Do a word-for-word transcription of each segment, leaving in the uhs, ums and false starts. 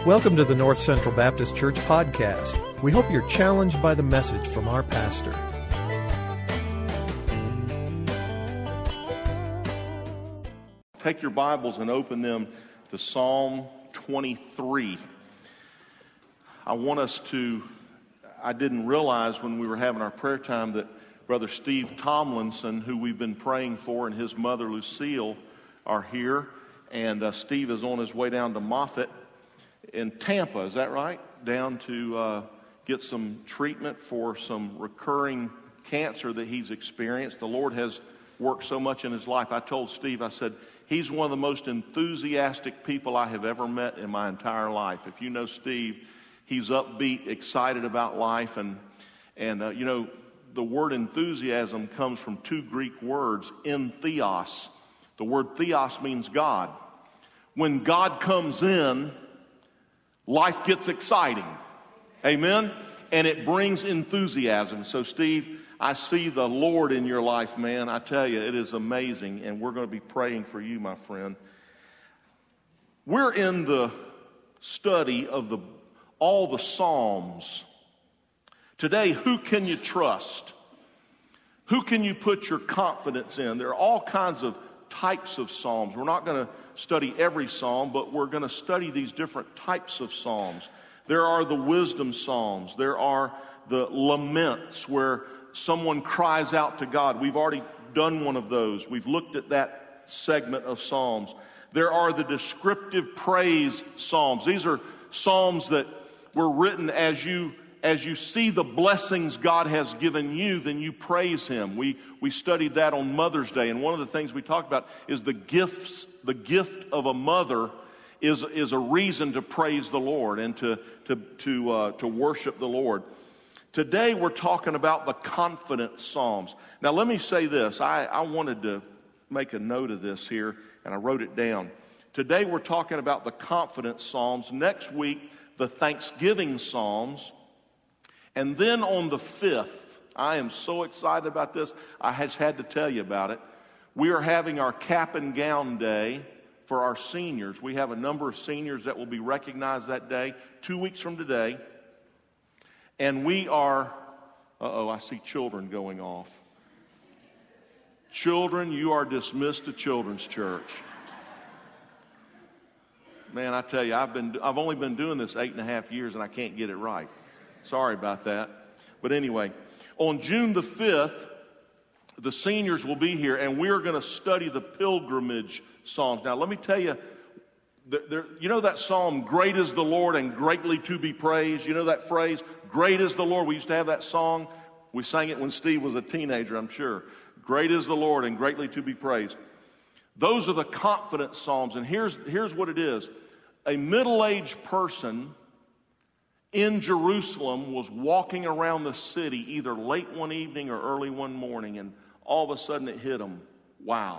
Welcome to the North Central Baptist Church podcast. We hope you're challenged by the message from our pastor. Take your Bibles and open them to Psalm twenty-three. I want us to, I didn't realize when we were having our prayer time that Brother Steve Tomlinson, who we've been praying for, and his mother Lucille are here. And uh, Steve is on his way down to Moffett in Tampa, is that right? Down to uh, get some treatment for some recurring cancer that he's experienced. The Lord has worked so much in his life. I told Steve, I said, he's one of the most enthusiastic people I have ever met in my entire life. If you know Steve, he's upbeat, excited about life. And, and uh, you know, the word enthusiasm comes from two Greek words, entheos. The word theos means God. When God comes in, life gets exciting. Amen? And it brings enthusiasm. So, Steve, I see the Lord in your life, man. I tell you, it is amazing. And we're going to be praying for you, my friend. We're in the study of the all the Psalms. Today, who can you trust? Who can you put your confidence in? There are all kinds of types of Psalms. We're not going to study every Psalm, but we're going to study these different types of Psalms. There are the wisdom Psalms. There are the laments where someone cries out to God. We've already done one of those. We've looked at that segment of Psalms. There are the descriptive praise Psalms. These are Psalms that were written as you As you see the blessings God has given you, then you praise Him. We we studied that on Mother's Day, and one of the things we talked about is the gifts. The gift of a mother is is a reason to praise the Lord and to to to uh, to worship the Lord. Today we're talking about the confident Psalms. Now let me say this. I, I wanted to make a note of this here, and I wrote it down. Today we're talking about the confident Psalms. Next week, the Thanksgiving Psalms. And then on the fifth, I am so excited about this, I just had to tell you about it. We are having our cap and gown day for our seniors. We have a number of seniors that will be recognized that day, two weeks from today. And we are, uh-oh, I see children going off. Children, you are dismissed to Children's Church. Man, I tell you, I've been, I've only been doing this eight and a half years and I can't get it right. Sorry about that. But anyway, on June the fifth, the seniors will be here, and we're going to study the pilgrimage Psalms. Now, let me tell you, there, there, you know that psalm, great is the Lord and greatly to be praised? You know that phrase, great is the Lord? We used to have that song. We sang it when Steve was a teenager, I'm sure. Great is the Lord and greatly to be praised. Those are the confident Psalms, and here's, here's what it is. A middle-aged person in Jerusalem was walking around the city either late one evening or early one morning, and all of a sudden it hit him. Wow.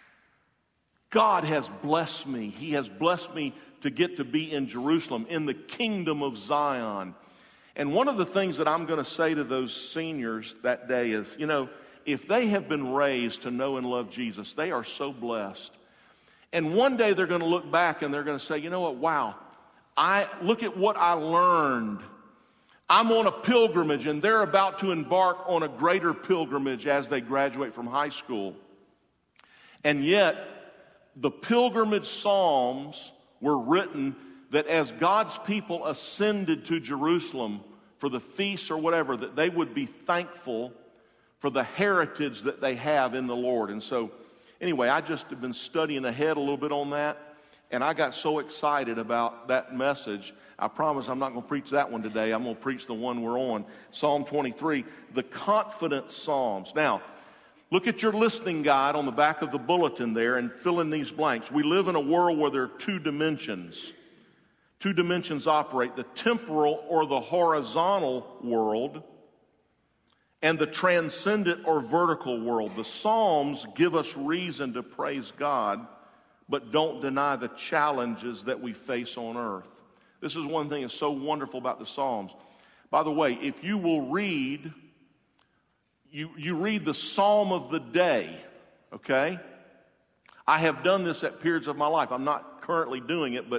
God has blessed me. He has blessed me to get to be in Jerusalem, in the kingdom of Zion. And one of the things that I'm going to say to those seniors that day is, you know, if they have been raised to know and love Jesus, they are so blessed. And one day they're going to look back and they're going to say, you know what, wow. I look at what I learned. I'm on a pilgrimage, and they're about to embark on a greater pilgrimage as they graduate from high school. And yet, the pilgrimage Psalms were written that as God's people ascended to Jerusalem for the feasts or whatever, that they would be thankful for the heritage that they have in the Lord. And so, anyway, I just have been studying ahead a little bit on that. And I got so excited about that message. I promise I'm not going to preach that one today. I'm going to preach the one we're on, Psalm twenty-three, the confident Psalms. Now, look at your listening guide on the back of the bulletin there and fill in these blanks. We live in a world where there are two dimensions. Two dimensions operate, the temporal or the horizontal world and the transcendent or vertical world. The Psalms give us reason to praise God, but don't deny the challenges that we face on earth. This is one thing that's so wonderful about the Psalms. By the way, if you will read, you, you read the Psalm of the day, okay? I have done this at periods of my life. I'm not currently doing it, but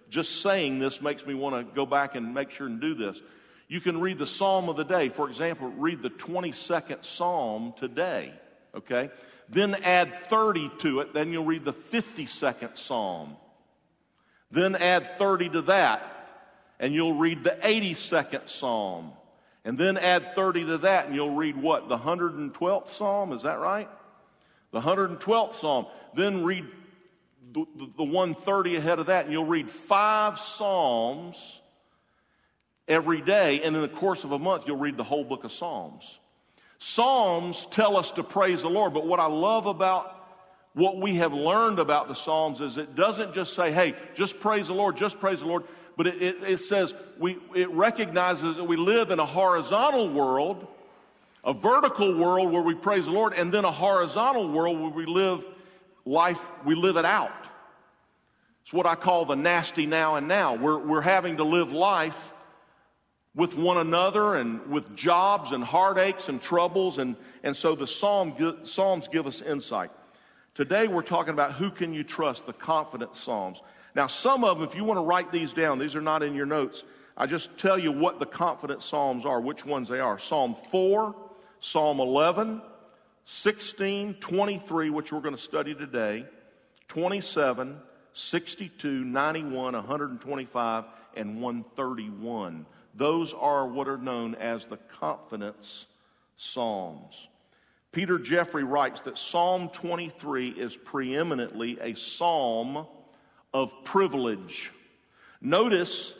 just saying this makes me want to go back and make sure and do this. You can read the Psalm of the day. For example, read the twenty-second Psalm today, okay? Then add thirty to it, then you'll read the fifty-second Psalm. Then add thirty to that, and you'll read the eighty-second Psalm. And then add thirty to that, and you'll read what? The one hundred twelfth Psalm, is that right? The one hundred twelfth Psalm. Then read the, the, the one thirty ahead of that, and you'll read five Psalms every day, and in the course of a month, you'll read the whole book of Psalms. Psalms tell us to praise the Lord, but what I love about what we have learned about the Psalms is it doesn't just say, hey, just praise the Lord, just praise the Lord, but it, it, it says, we, it recognizes that we live in a horizontal world, a vertical world where we praise the Lord, and then a horizontal world where we live life, we live it out. It's what I call the nasty now and now. We're, we're having to live life with one another and with jobs and heartaches and troubles. And, and so the Psalm, Psalms give us insight. Today we're talking about who can you trust, the confident Psalms. Now some of them, if you want to write these down, these are not in your notes. I just tell you what the confident Psalms are, which ones they are. Psalm four, Psalm eleven, sixteen, twenty-three, which we're going to study today, twenty-seven, sixty-two, ninety-one, one twenty-five, and one thirty-one. Those are what are known as the confidence Psalms. Peter Jeffrey writes that Psalm twenty-three is preeminently a psalm of privilege. Notice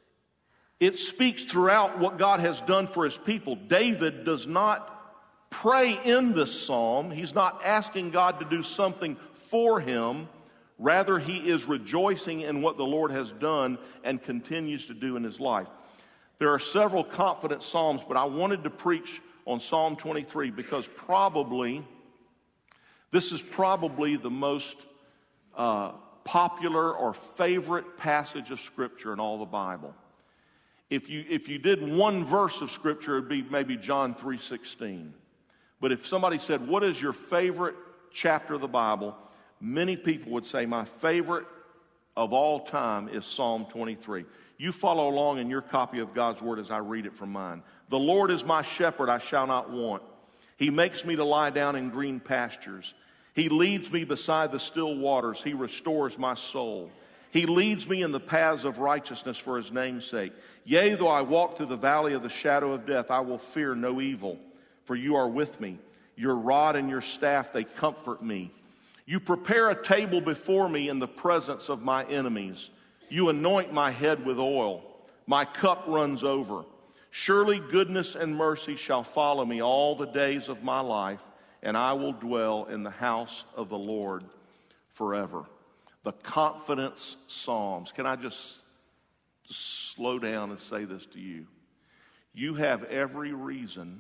it speaks throughout what God has done for his people. David does not pray in this psalm. He's not asking God to do something for him. Rather, he is rejoicing in what the Lord has done and continues to do in his life. There are several confident psalms, but I wanted to preach on Psalm twenty-three because probably, this is probably the most uh, popular or favorite passage of Scripture in all the Bible. If you, if you did one verse of Scripture, it would be maybe John three sixteen. But if somebody said, what is your favorite chapter of the Bible? Many people would say, my favorite of all time is Psalm twenty-three. You follow along in your copy of God's Word as I read it from mine. The Lord is my shepherd, I shall not want. He makes me to lie down in green pastures. He leads me beside the still waters. He restores my soul. He leads me in the paths of righteousness for his name's sake. Yea, though I walk through the valley of the shadow of death, I will fear no evil, for you are with me. Your rod and your staff, they comfort me. You prepare a table before me in the presence of my enemies. You anoint my head with oil. My cup runs over. Surely goodness and mercy shall follow me all the days of my life, and I will dwell in the house of the Lord forever. The confidence Psalms. Can I just slow down and say this to you? You have every reason,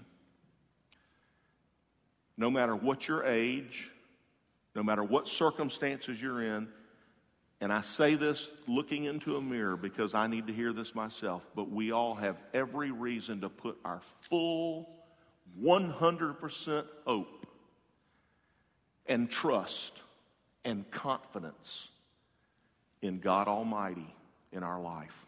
no matter what your age, no matter what circumstances you're in, and I say this looking into a mirror because I need to hear this myself, but we all have every reason to put our full one hundred percent hope and trust and confidence in God Almighty in our life.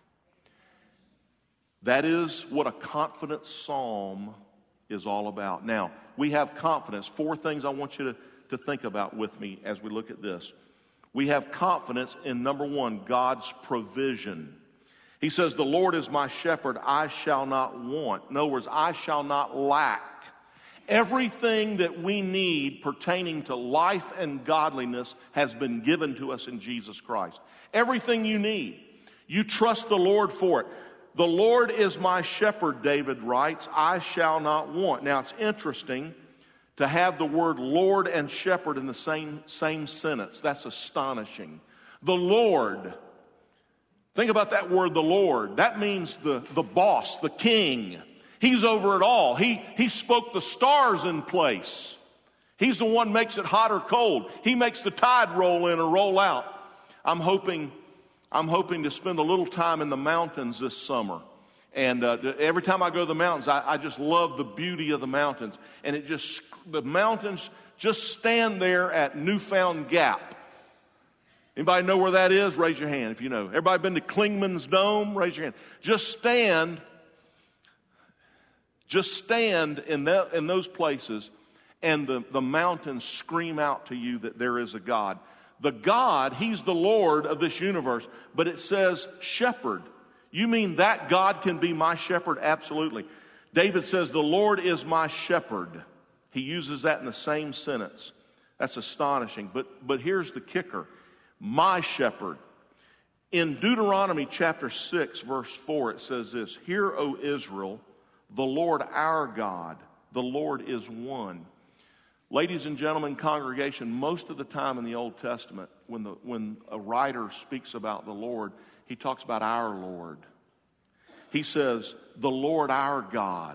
That is what a confident psalm is all about. Now, we have confidence. Four things I want you to, to think about with me as we look at this. We have confidence in, number one, God's provision. He says, the Lord is my shepherd, I shall not want. In other words, I shall not lack. Everything that we need pertaining to life and godliness has been given to us in Jesus Christ. Everything you need. You trust the Lord for it. The Lord is my shepherd, David writes, I shall not want. Now, it's interesting to have the word Lord and shepherd in the same, same sentence. That's astonishing. The Lord. Think about that word, the Lord. That means the, the boss, the king. He's over it all. He, he spoke the stars in place. He's the one who makes it hot or cold. He makes the tide roll in or roll out. I'm hoping, I'm hoping to spend a little time in the mountains this summer. And uh, every time I go to the mountains, I, I just love the beauty of the mountains. And it just, the mountains just stand there at Newfound Gap. Anybody know where that is? Raise your hand if you know. Everybody been to Klingman's Dome? Raise your hand. Just stand, just stand in that, in those places, and the, the mountains scream out to you that there is a God. The God, He's the Lord of this universe, but it says shepherd. You mean that God can be my shepherd? Absolutely. David says, the Lord is my shepherd. He uses that in the same sentence. That's astonishing. But, but here's the kicker. My shepherd. In Deuteronomy chapter six, verse four, it says this, Hear, O Israel, the Lord our God, the Lord is one. Ladies and gentlemen, congregation, most of the time in the Old Testament, when, the, when a writer speaks about the Lord, he talks about our Lord. He says, the Lord our God.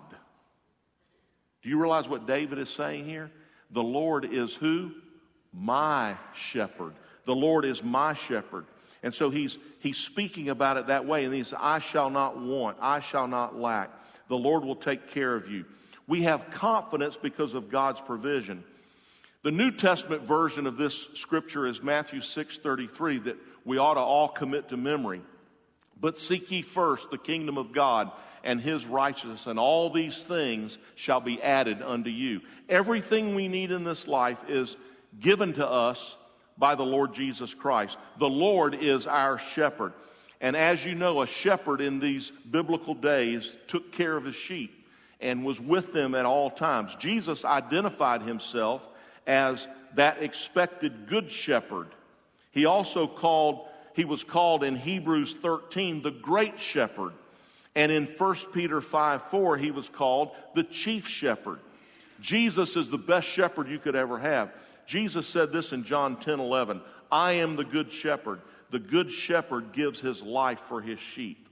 Do you realize what David is saying here? The Lord is who? My shepherd. The Lord is my shepherd. And so he's, he's speaking about it that way. And he says, I shall not want, I shall not lack. The Lord will take care of you. We have confidence because of God's provision. The New Testament version of this scripture is Matthew six thirty-three that we ought to all commit to memory. But seek ye first the kingdom of God and His righteousness, and all these things shall be added unto you. Everything we need in this life is given to us by the Lord Jesus Christ. The Lord is our shepherd. And as you know, a shepherd in these biblical days took care of his sheep and was with them at all times. Jesus identified Himself as that expected good shepherd. He also called, he was called in Hebrews thirteen, the great shepherd. And in First Peter five four, he was called the chief shepherd. Jesus is the best shepherd you could ever have. Jesus said this in John ten eleven, I am the good shepherd. The good shepherd gives his life for his sheep.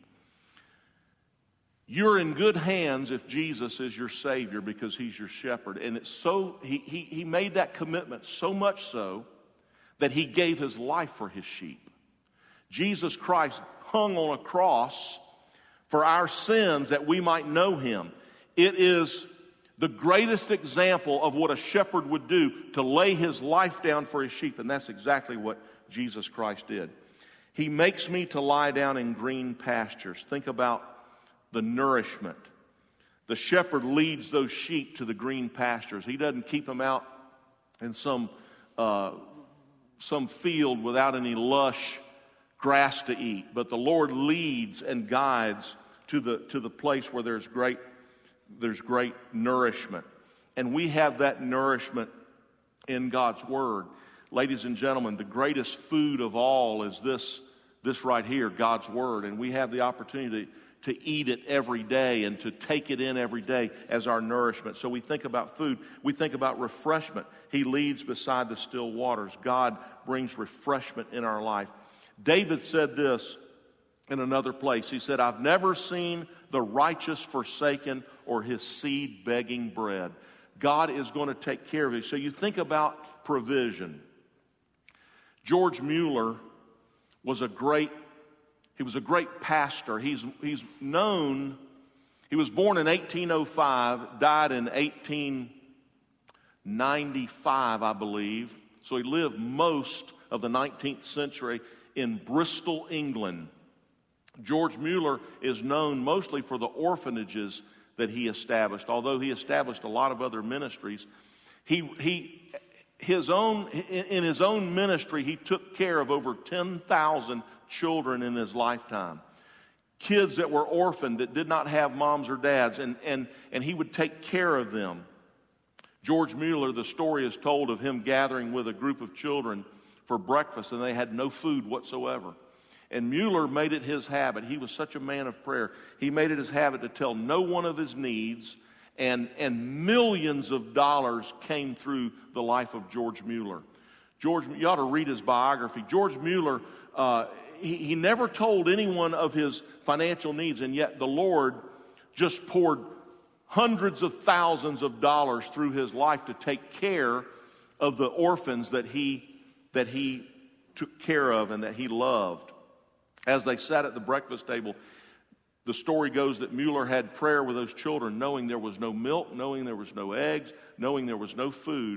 You're in good hands if Jesus is your Savior because He's your shepherd. And it's so, he, he, he made that commitment so much so that He gave His life for His sheep. Jesus Christ hung on a cross for our sins that we might know Him. It is the greatest example of what a shepherd would do, to lay his life down for his sheep. And that's exactly what Jesus Christ did. He makes me to lie down in green pastures. Think about the nourishment. The shepherd leads those sheep to the green pastures. He doesn't keep them out in some uh, some field without any lush grass to eat. But the Lord leads and guides to the to the place where there's great there's great nourishment. And we have that nourishment in God's Word. Ladies and gentlemen, the greatest food of all is this, this right here, God's Word. And we have the opportunity to, to eat it every day and to take it in every day as our nourishment. So we think about food. We think about refreshment. He leads beside the still waters. God brings refreshment in our life. David said this in another place. He said, I've never seen the righteous forsaken or his seed begging bread. God is going to take care of you. So you think about provision. George Mueller was a great, he was a great pastor. He's, he's known, he was born in eighteen oh five, died in eighteen ninety-five, I believe. So he lived most of the nineteenth century in Bristol, England. George Mueller is known mostly for the orphanages that he established, although he established a lot of other ministries. He, he, his own, in his own ministry, he took care of over ten thousand children in his lifetime. Kids that were orphaned, that did not have moms or dads, and, and, and he would take care of them. George Mueller, the story is told of him gathering with a group of children for breakfast, and they had no food whatsoever. And Mueller made it his habit. He was such a man of prayer. He made it his habit to tell no one of his needs, and, and millions of dollars came through the life of George Mueller. George, you ought to read his biography. George Mueller, uh, he, he never told anyone of his financial needs, and yet the Lord just poured hundreds of thousands of dollars through his life to take care of the orphans that he, that he took care of and that he loved. As they sat at the breakfast table, the story goes that Mueller had prayer with those children, knowing there was no milk, knowing there was no eggs, knowing there was no food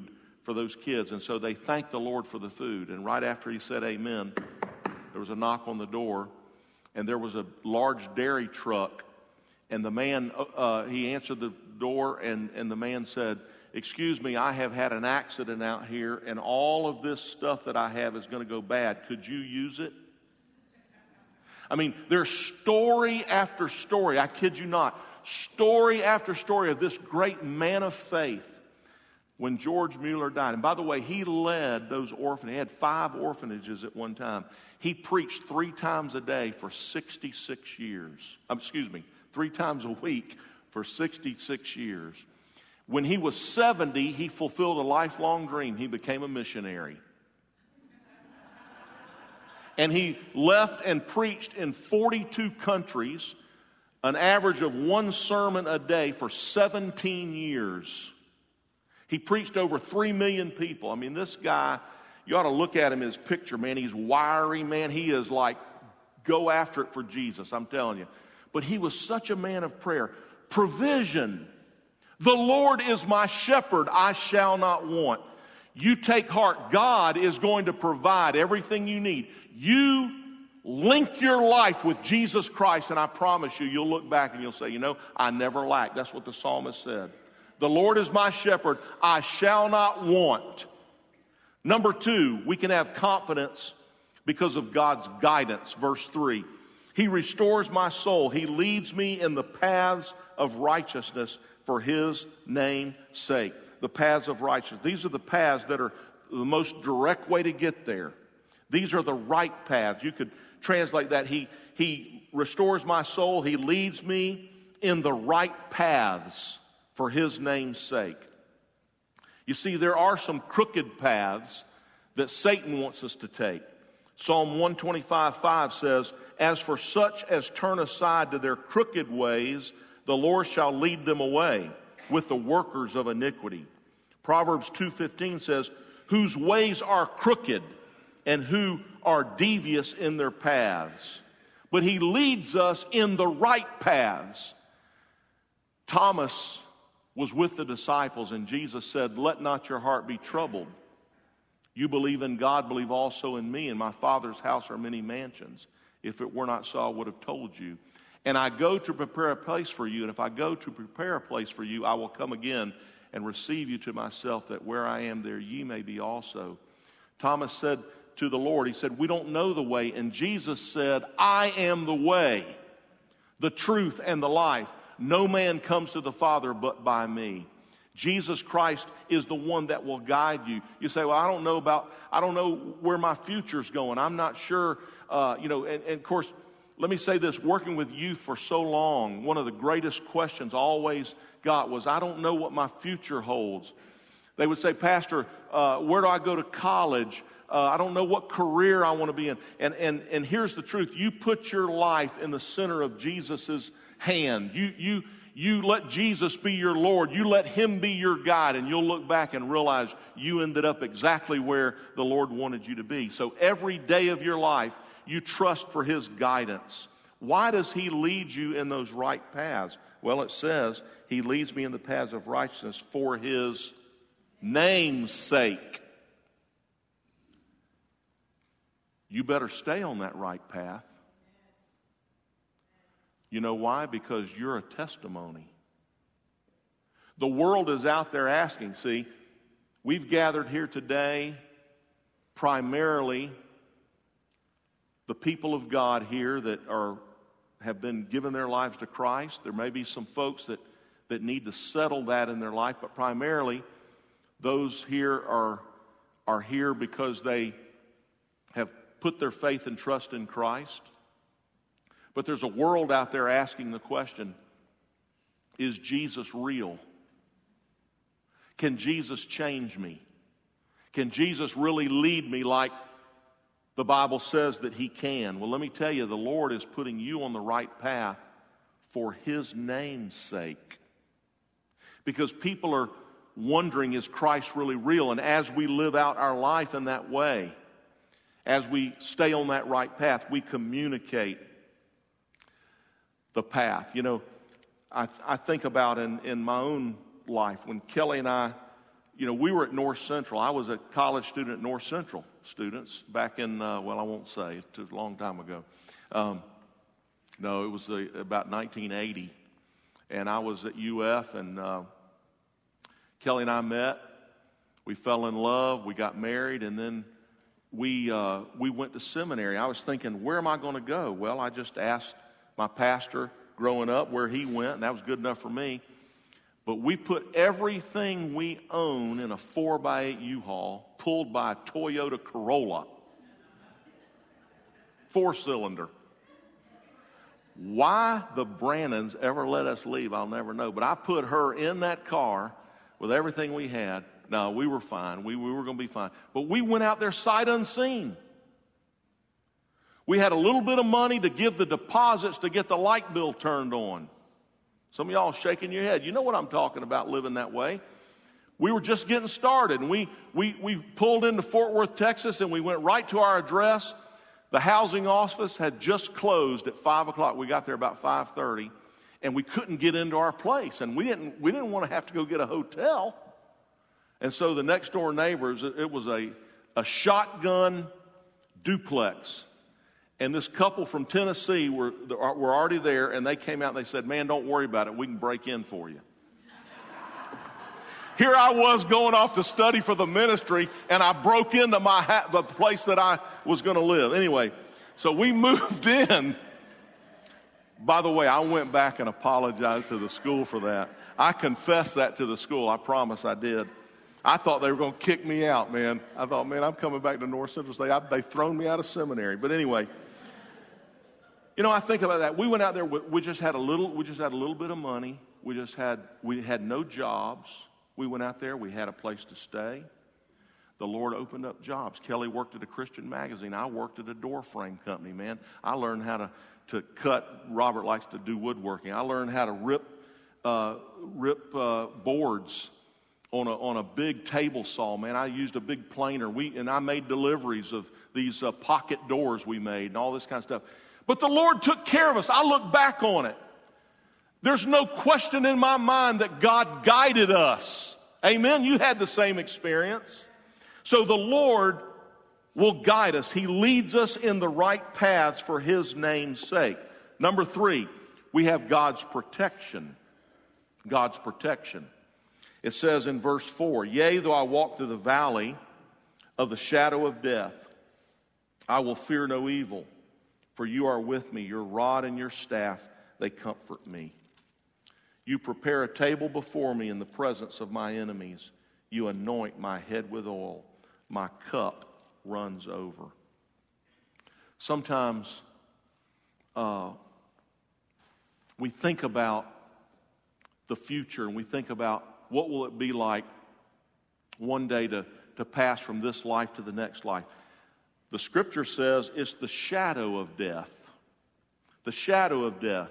for those kids. And so they thanked the Lord for the food. And right after he said amen, there was a knock on the door, and there was a large dairy truck. And the man, uh, he answered the door, and, and the man said, "Excuse me, I have had an accident out here, and all of this stuff that I have is going to go bad. Could you use it?" I mean, there's story after story, I kid you not, story after story of this great man of faith when George Mueller died. And by the way, he led those orphanages. He had five orphanages at one time. He preached three times a day for sixty-six years. Um, excuse me, three times a week for sixty-six years. When he was seventy, he fulfilled a lifelong dream. He became a missionary. And he left and preached in forty-two countries, an average of one sermon a day for seventeen years. He preached over three million people. I mean, this guy, you ought to look at him, his picture, man. He's wiry, man. He is like, go after it for Jesus, I'm telling you. But he was such a man of prayer. Provision. The Lord is my shepherd, I shall not want. You take heart. God is going to provide everything you need. You link your life with Jesus Christ, and I promise you, you'll look back and you'll say, you know, I never lack. That's what the psalmist said. The Lord is my shepherd, I shall not want. Number two, we can have confidence because of God's guidance. Verse three, He restores my soul. He leads me in the paths of righteousness for His name's sake. The paths of righteousness. These are the paths that are the most direct way to get there. These are the right paths. You could translate that. He, he restores my soul. He leads me in the right paths for His name's sake. You see, there are some crooked paths that Satan wants us to take. Psalm one twenty-five five says, "As for such as turn aside to their crooked ways, the Lord shall lead them away with the workers of iniquity." Proverbs two fifteen says, "Whose ways are crooked and who are devious in their paths." But He leads us in the right paths. Thomas was with the disciples, and Jesus said, "Let not your heart be troubled. You believe in God, believe also in me. In my Father's house are many mansions. If it were not so, I would have told you. And I go to prepare a place for you. And if I go to prepare a place for you, I will come again and receive you to myself, that where I am, there ye may be also." Thomas said to the Lord, he said, "We don't know the way." And Jesus said, "I am the way, the truth, and the life. No man comes to the Father but by me." Jesus Christ is the one that will guide you. You say, "Well, I don't know about, I don't know where my future's going. I'm not sure." Uh, you know, and, and of course, let me say this, working with youth for so long, one of the greatest questions I always got was, I don't know what my future holds. They would say, "Pastor, uh, where do I go to college? Uh, I don't know what career I want to be in." And, and, and here's the truth. You put your life in the center of Jesus's hand. You, you, you let Jesus be your Lord. You let Him be your guide, and you'll look back and realize you ended up exactly where the Lord wanted you to be. So every day of your life, you trust for His guidance. Why does He lead you in those right paths? Well, it says, He leads me in the paths of righteousness for His name's sake. You better stay on that right path. You know why? Because you're a testimony. The world is out there asking. See, we've gathered here today primarily the people of God here that are have been given their lives to Christ. There may be some folks that, that need to settle that in their life, but primarily those here are, are here because they have put their faith and trust in Christ. But there's a world out there asking the question, is Jesus real? Can Jesus change me? Can Jesus really lead me like the Bible says that He can? Well, let me tell you, the Lord is putting you on the right path for His name's sake. Because people are wondering, is Christ really real? And as we live out our life in that way, as we stay on that right path, we communicate the path. You know, I, I think about in, in my own life, when Kelly and I you know, we were at North Central. I was a college student at North Central students back in, uh, well, I won't say. It was a long time ago. Um, no, it was uh, about nineteen eighty. And I was at U F, and uh, Kelly and I met. We fell in love. We got married, and then we uh, we went to seminary. I was thinking, where am I going to go? Well, I just asked my pastor growing up where he went, and that was good enough for me. But we put everything we own in a four by eight U-Haul pulled by a Toyota Corolla. Four-cylinder. Why the Brannons ever let us leave, I'll never know. But I put her in that car with everything we had. No, we were fine. We, we were going to be fine. But we went out there sight unseen. We had a little bit of money to give the deposits to get the light bill turned on. Some of y'all shaking your head. You know what I'm talking about, living that way. We were just getting started, and we, we, we pulled into Fort Worth, Texas, and we went right to our address. The housing office had just closed at five o'clock. We got there about five thirty, and we couldn't get into our place. And we didn't, we didn't want to have to go get a hotel. And so the next door neighbors, it was a, a shotgun duplex. And this couple from Tennessee were, were already there, and they came out and they said, man, don't worry about it. We can break in for you. Here I was going off to study for the ministry, and I broke into my ha- the place that I was going to live. Anyway, so we moved in. By the way, I went back and apologized to the school for that. I confessed that to the school. I promise I did. I thought they were going to kick me out, man. I thought, man, I'm coming back to North Central State. I, they've thrown me out of seminary. But anyway, you know, I think about that. We went out there. We, we just had a little. We just had a little bit of money. We just had. We had no jobs. We went out there. We had a place to stay. The Lord opened up jobs. Kelly worked at a Christian magazine. I worked at a door frame company, man. I learned how to, to cut. Robert likes to do woodworking. I learned how to rip uh, rip uh, boards on a on a big table saw, man. I used a big planer. We and I made deliveries of these uh, pocket doors we made and all this kind of stuff. But the Lord took care of us. I look back on it. There's no question in my mind that God guided us. Amen? You had the same experience. So the Lord will guide us. He leads us in the right paths for His name's sake. Number three, we have God's protection. God's protection. It says in verse four, yea, though I walk through the valley of the shadow of death, I will fear no evil, for you are with me. Your rod and your staff, they comfort me. You prepare a table before me in the presence of my enemies. You anoint my head with oil. My cup runs over. Sometimes uh, we think about the future, and we think about what will it be like one day to, to pass from this life to the next life. The Scripture says it's the shadow of death. The shadow of death.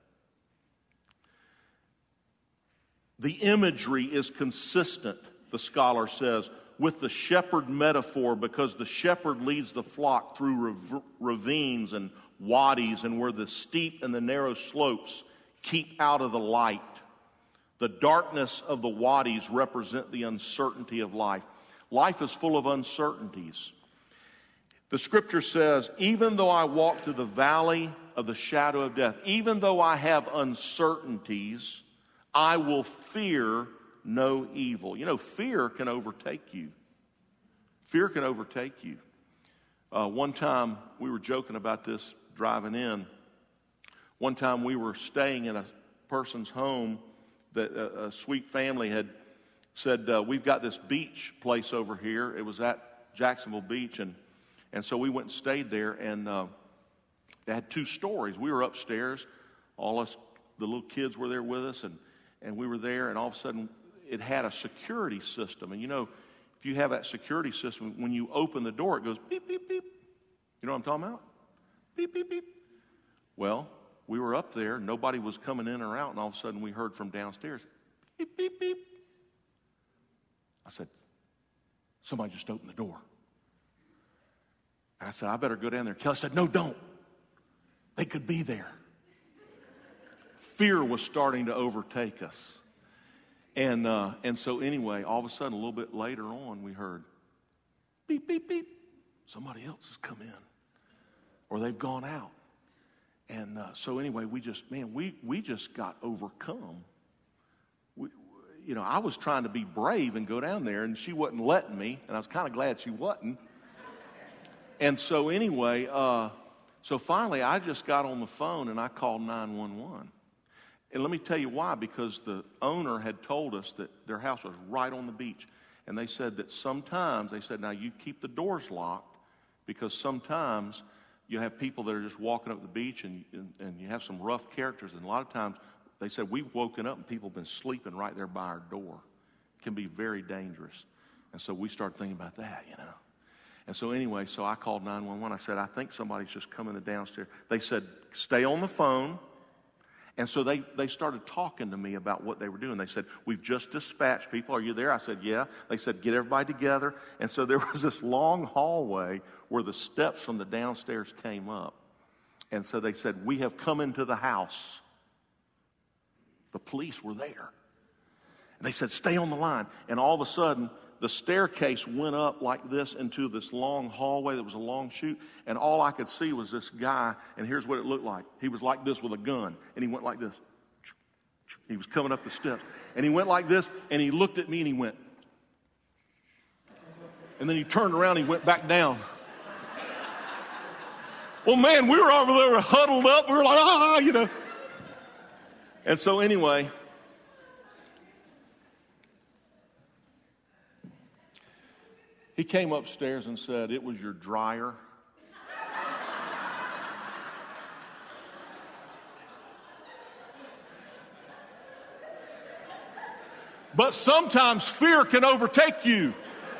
The imagery is consistent, the scholar says, with the shepherd metaphor, because the shepherd leads the flock through rav- ravines and wadis, and where the steep and the narrow slopes keep out of the light. The darkness of the wadis represent the uncertainty of life. Life is full of uncertainties. The Scripture says, even though I walk through the valley of the shadow of death, even though I have uncertainties, I will fear no evil. You know, fear can overtake you. Fear can overtake you. Uh, one time, we were joking about this driving in. One time we were staying in a person's home that a, a sweet family had said, uh, we've got this beach place over here. It was at Jacksonville Beach, and, and so we went and stayed there, and uh, they had two stories. We were upstairs. All us, the little kids were there with us, and And we were there, and all of a sudden, it had a security system. And you know, if you have that security system, when you open the door, it goes beep, beep, beep. You know what I'm talking about? Beep, beep, beep. Well, we were up there. Nobody was coming in or out, and all of a sudden, we heard from downstairs, beep, beep, beep. I said, somebody just opened the door. And I said, I better go down there. Kelly said, no, don't. They could be there. Fear was starting to overtake us. And uh, and so anyway, all of a sudden, a little bit later on, we heard beep, beep, beep. Somebody else has come in, or they've gone out. And uh, so anyway, we just, man, we, we just got overcome. We, you know, I was trying to be brave and go down there, and she wasn't letting me, and I was kind of glad she wasn't. And so anyway, uh, so finally I just got on the phone and I called nine one one. And let me tell you why, because the owner had told us that their house was right on the beach. And they said that sometimes, they said, now you keep the doors locked, because sometimes you have people that are just walking up the beach, and, and, and you have some rough characters. And a lot of times, they said, we've woken up and people have been sleeping right there by our door. It can be very dangerous. And so we started thinking about that, you know. And so anyway, so I called nine one one. I said, I think somebody's just coming the downstairs. They said, stay on the phone. And so they, they started talking to me about what they were doing. They said, we've just dispatched people. Are you there? I said, yeah. They said, get everybody together. And so there was this long hallway where the steps from the downstairs came up. And so they said, we have come into the house. The police were there. And they said, stay on the line. And all of a sudden, the staircase went up like this into this long hallway that was a long chute, and all I could see was this guy, and here's what it looked like. He was like this with a gun, and he went like this. He was coming up the steps, and he went like this, and he looked at me, and he went. And then he turned around, and he went back down. Well, man, we were over there huddled up. We were like, ah, you know. And so anyway, he came upstairs and said, it was your dryer. But sometimes fear can overtake you.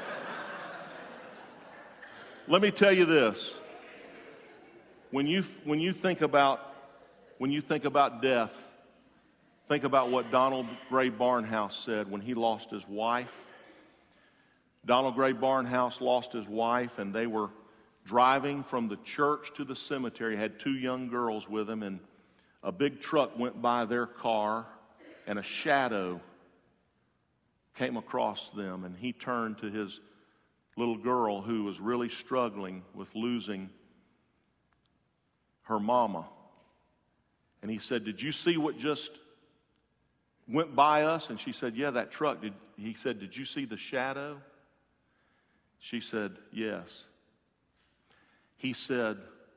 Let me tell you this. When you, when you think about, when you think about death, think about what Donald Gray Barnhouse said when he lost his wife. Donald Gray Barnhouse lost his wife, and they were driving from the church to the cemetery. Had two young girls with him, and a big truck went by their car, and a shadow came across them, and he turned to his little girl who was really struggling with losing her mama. And he said, did you see what just went by us? And she said, yeah, that truck. Did, he said, did you see the shadow? She said, yes. He said,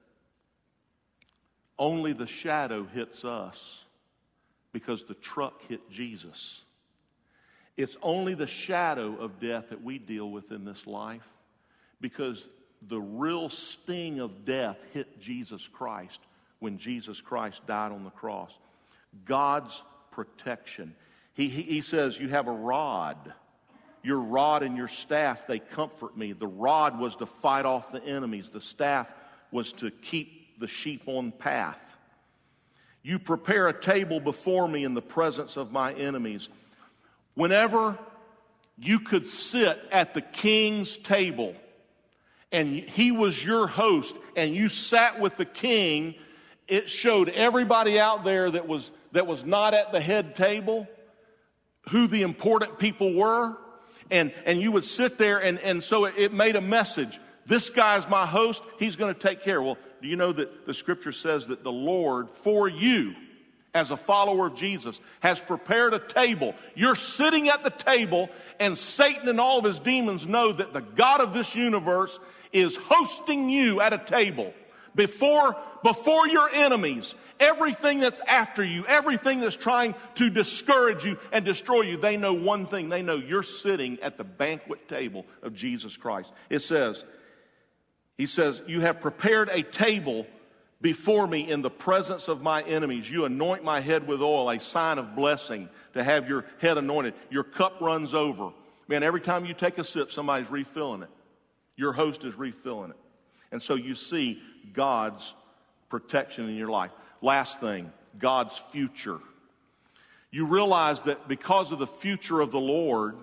only the shadow hits us because the truck hit Jesus. It's only the shadow of death that we deal with in this life, because the real sting of death hit Jesus Christ when Jesus Christ died on the cross. God's protection. He, he, he says, you have a rod. Your rod and your staff, they comfort me. The rod was to fight off the enemies. The staff was to keep the sheep on path. You prepare a table before me in the presence of my enemies. Whenever you could sit at the king's table and he was your host and you sat with the king, it showed everybody out there that was, that was not at the head table who the important people were. And, and you would sit there, and, and so it, it made a message. This guy's my host. He's going to take care. Well, do you know that the scripture says that the Lord, for you, as a follower of Jesus, has prepared a table. You're sitting at the table, and Satan and all of his demons know that the God of this universe is hosting you at a table before, before your enemies. Everything that's after you, everything that's trying to discourage you and destroy you, they know one thing. They know you're sitting at the banquet table of Jesus Christ. It says, he says, you have prepared a table before me in the presence of my enemies. You anoint my head with oil, a sign of blessing, to have your head anointed. Your cup runs over. Man, every time you take a sip, somebody's refilling it. Your host is refilling it. And so you see God's protection in your life. Last thing, God's future. You realize that because of the future of the Lord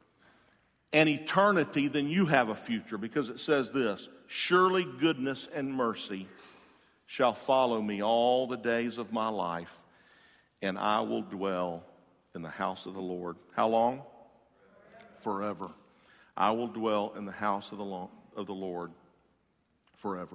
and eternity, then you have a future, because it says this, surely goodness and mercy shall follow me all the days of my life, and I will dwell in the house of the Lord. How long? Forever. I will dwell in the house of the, lo- of the Lord forever.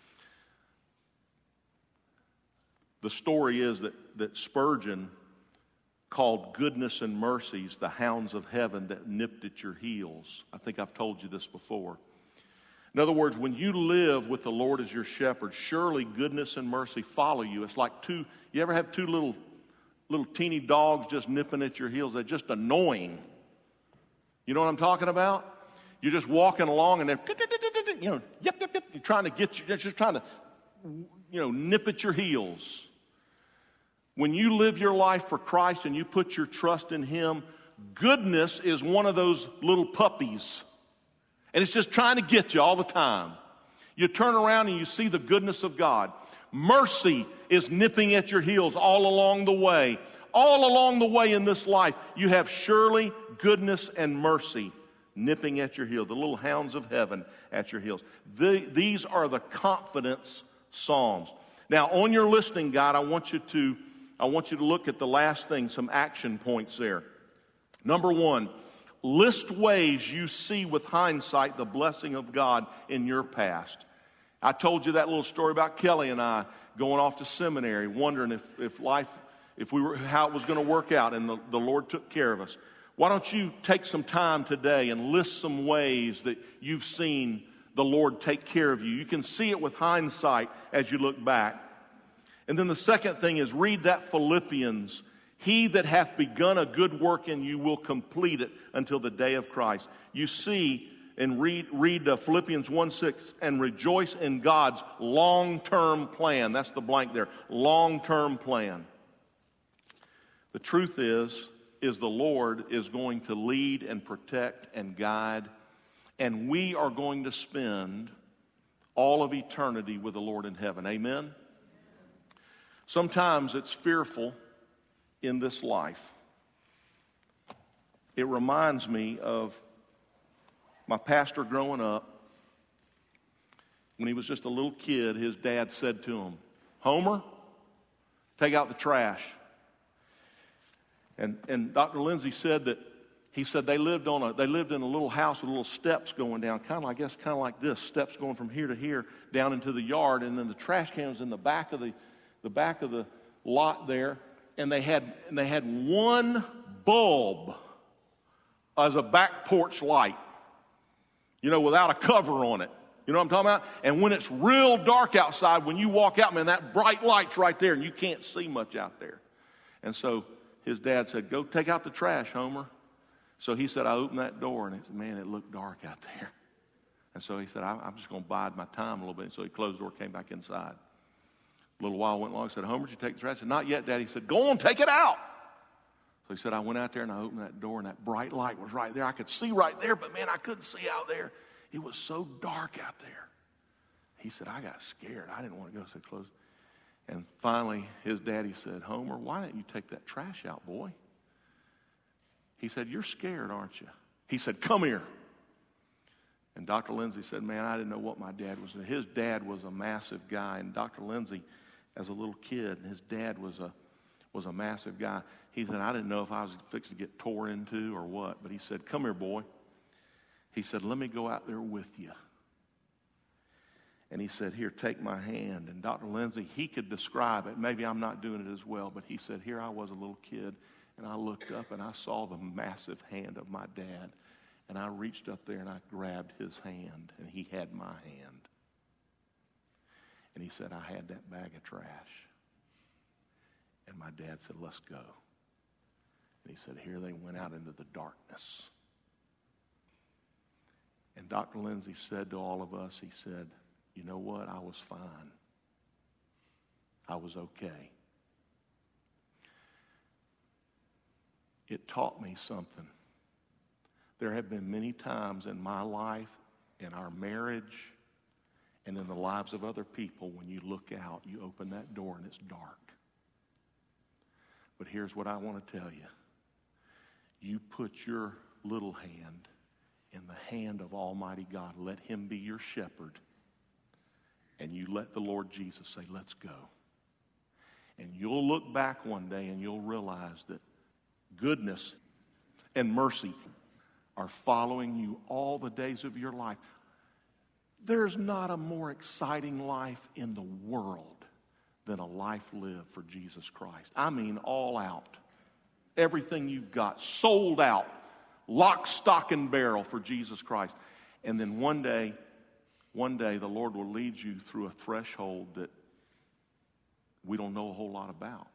The story is that, that Spurgeon called goodness and mercies the hounds of heaven that nipped at your heels. I think I've told you this before. In other words, when you live with the Lord as your shepherd, surely goodness and mercy follow you. It's like two, you ever have two little, little teeny dogs just nipping at your heels? They're just annoying. You know what I'm talking about? You're just walking along and they're, you know, yep, yep, yep. You're trying to get you, they're just trying to, you know, nip at your heels. When you live your life for Christ and you put your trust in Him, goodness is one of those little puppies. And it's just trying to get you all the time. You turn around and you see the goodness of God. Mercy is nipping at your heels all along the way. All along the way in this life, you have surely goodness and mercy nipping at your heels. The little hounds of heaven at your heels. The, these are the confidence psalms. Now, on your listening guide, I want you to, I want you to look at the last thing, some action points there. Number one, list ways you see with hindsight the blessing of God in your past. I told you that little story about Kelly and I going off to seminary, wondering if, if life, if we were, how it was going to work out, and the, the Lord took care of us. Why don't you take some time today and list some ways that you've seen the Lord take care of you? You can see it with hindsight as you look back. And then the second thing is read that Philippians. He that hath begun a good work in you will complete it until the day of Christ. You see and read, read uh, Philippians one six, and rejoice in God's long-term plan. That's the blank there. Long-term plan. The truth is, is the Lord is going to lead and protect and guide, and we are going to spend all of eternity with the Lord in heaven. Amen? Sometimes it's fearful in this life. It reminds me of my pastor growing up. When he was just a little kid, his dad said to him, "Homer, take out the trash." And and Doctor Lindsay said that he said they lived on a they lived in a little house with little steps going down, kind of I guess kind of like this, steps going from here to here down into the yard, and then the trash can was in the back of the the back of the lot there. And they had and they had one bulb as a back porch light, you know, without a cover on it. You know what I'm talking about? And when it's real dark outside, when you walk out, man, that bright light's right there, and you can't see much out there. And so his dad said, "Go take out the trash, Homer." So he said, I opened that door, and he said, man, it looked dark out there. And so he said, I'm just going to bide my time a little bit. And so he closed the door, came back inside. A little while went along. He said, Homer, did you take the trash? I said, not yet, Daddy. He said, go on, take it out. So he said, I went out there and I opened that door, and that bright light was right there. I could see right there, but man, I couldn't see out there. It was so dark out there. He said, I got scared. I didn't want to go so close. And finally, his daddy said, Homer, why didn't you take that trash out, boy? He said, you're scared, aren't you? He said, come here. And Doctor Lindsay said, man, I didn't know what my dad was. His dad was a massive guy, and Doctor Lindsay, as a little kid, his dad was a was a massive guy. He said, I didn't know if I was fixing to get tore into or what, but he said, come here, boy. He said, let me go out there with you. And he said, here, take my hand. And Doctor Lindsay, he could describe it. Maybe I'm not doing it as well, but he said, here I was a little kid, and I looked up and I saw the massive hand of my dad. And I reached up there and I grabbed his hand, and he had my hand. And he said, I had that bag of trash. And my dad said, let's go. And he said, here they went out into the darkness. And Doctor Lindsay said to all of us, he said, you know what? I was fine. I was okay. It taught me something. There have been many times in my life, in our marriage, and in the lives of other people, when you look out, you open that door and it's dark. But here's what I want to tell you. You put your little hand in the hand of Almighty God. Let Him be your shepherd. And you let the Lord Jesus say, let's go. And you'll look back one day and you'll realize that goodness, and mercy are following you all the days of your life. There's not a more exciting life in the world than a life lived for Jesus Christ. I mean all out. Everything you've got, sold out, lock, stock, and barrel for Jesus Christ. And then one day, one day the Lord will lead you through a threshold that we don't know a whole lot about.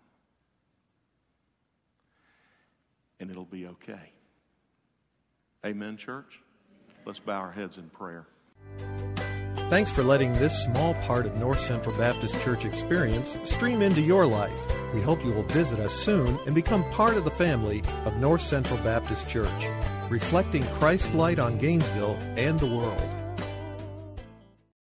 And it'll be okay. Amen, church? Let's bow our heads in prayer. Thanks for letting this small part of North Central Baptist Church experience stream into your life. We hope you will visit us soon and become part of the family of North Central Baptist Church, reflecting Christ's light on Gainesville and the world.